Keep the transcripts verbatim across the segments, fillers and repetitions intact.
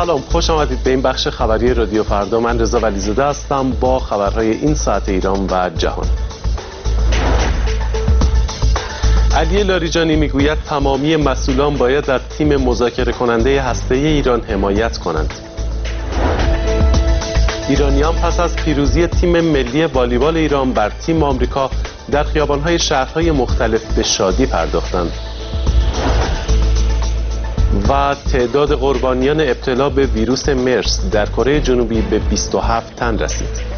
سلام، خوش آمدید به این بخش خبری رادیو فردا. من رضا ولیزاده هستم با خبرهای این ساعت ایران و جهان. علی لاریجانی میگوید تمامی مسئولان باید از تیم مذاکره کننده هسته‌ای ایران حمایت کنند. ایرانیان پس از پیروزی تیم ملی والیبال ایران بر تیم آمریکا در خیابان‌های شهرهای مختلف به شادی پرداختند. و تعداد قربانیان ابتلا به ویروس مرس در کره جنوبی به بیست و هفت تن رسید.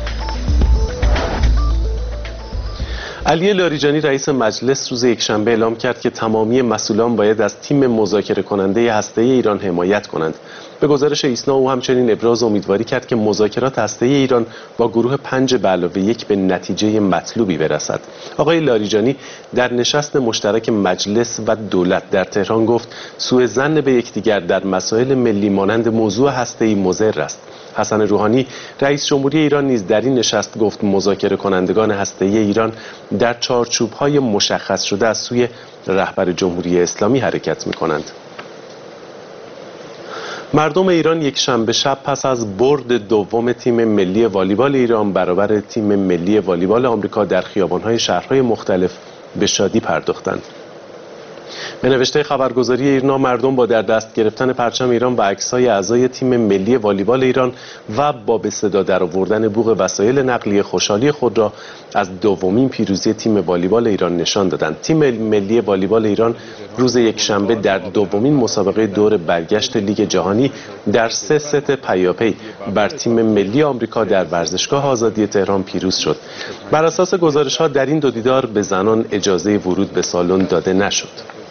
علی لاریجانی رئیس مجلس روز یکشنبه اعلام کرد که تمامی مسئولان باید از تیم مذاکره کننده هسته‌ای ایران حمایت کنند. به گزارش ایسنا او همچنین ابراز امیدواری کرد که مذاکرات هسته‌ای ایران با گروه پنج به علاوه یک به نتیجه مطلوبی برسد. آقای لاریجانی در نشست مشترک مجلس و دولت در تهران گفت سوء ظن به یکدیگر در مسائل ملی مانند موضوع هسته‌ای مضر است. حسن روحانی رئیس جمهوری ایران نیز در این نشست گفت مذاکره کنندگان هسته‌ای ایران در چارچوب‌های مشخص شده از سوی رهبر جمهوری اسلامی حرکت می‌کنند. مردم ایران یک شنبه شب پس از برد دوم تیم ملی والیبال ایران برابر تیم ملی والیبال آمریکا در خیابان‌های شهرهای مختلف به شادی پرداختند. به نوشته خبرگزاری ایرنا مردم با در دست گرفتن پرچم ایران و عکس‌های اعضای تیم ملی والیبال ایران و با به صدا درآوردن بوق وسایل نقلیه خوشحالی خود را از دومین پیروزی تیم والیبال ایران نشان دادند. تیم ملی والیبال ایران روز یکشنبه در دومین مسابقه دور برگشت لیگ جهانی در سه ست پیاپی بر تیم ملی آمریکا در ورزشگاه آزادی تهران پیروز شد. بر اساس گزارش‌ها در این دو دیدار به زنان اجازه ورود به سالن داده نشد.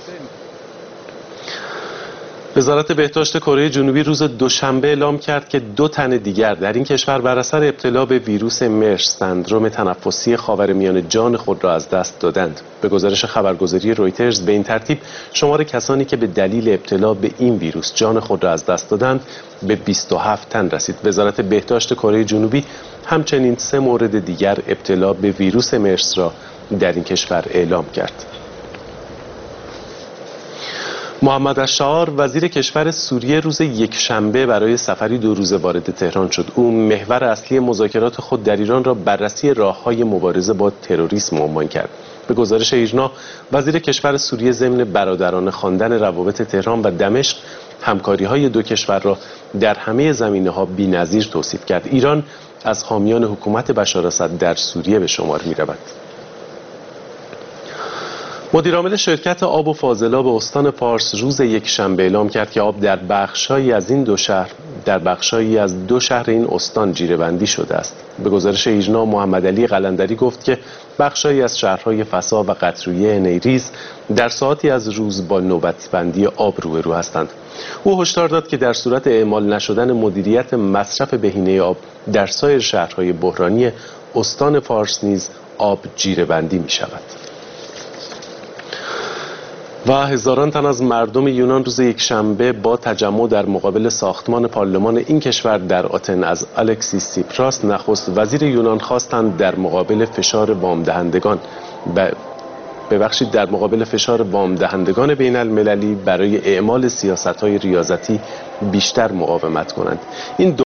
وزارت بهداشت کره جنوبی روز دوشنبه اعلام کرد که دو تن دیگر در این کشور بر اثر ابتلا به ویروس مرس سندرم تنفسی خاورمیانه جان خود را از دست دادند. به گزارش خبرگزاری رویترز به این ترتیب شمار کسانی که به دلیل ابتلا به این ویروس جان خود را از دست دادند به بیست و هفت تن رسید. وزارت بهداشت کره جنوبی همچنین سه مورد دیگر ابتلا به ویروس مرس را در این کشور اعلام کرد. محمد الشعار وزیر کشور سوریه روز یکشنبه برای سفری دو روزه وارد تهران شد. او محور اصلی مذاکرات خود در ایران را بررسی راه‌های مبارزه با تروریسم عنوان کرد. به گزارش ایرنا وزیر کشور سوریه ضمن برادرانه خواندن روابط تهران و دمشق همکاری‌های دو کشور را در همه زمینه‌ها بی‌نظیر توصیف کرد. ایران از حامیان حکومت بشار اسد در سوریه به شمار می‌رود. مدیرعامل شرکت آب و فاضلاب استان فارس روز یکشنبه اعلام کرد که آب در بخش‌هایی از این دو شهر در بخش‌هایی از دو شهر این استان جیره‌بندی شده است. به گزارش ایرنا محمد علی قلندری گفت که بخش‌هایی از شهرهای فسا و قطرویه نیریز در ساعتی از روز با نوبت‌بندی آب روبرو هستند. او هشدار داد که در صورت اعمال نشدن مدیریت مصرف بهینه آب در سایر شهرهای بحرانی استان فارس نیز آب جیره‌بندی می‌شود. و هزاران تن از مردم یونان روز یکشنبه با تجمع در مقابل ساختمان پارلمان این کشور در آتن از الکسیس سیپراس نخست وزیر یونان خواستند در مقابل فشار وام دهندگان ببخشید در مقابل فشار وام دهندگان بین المللی برای اعمال سیاست‌های ریاضتی بیشتر مقاومت کنند. این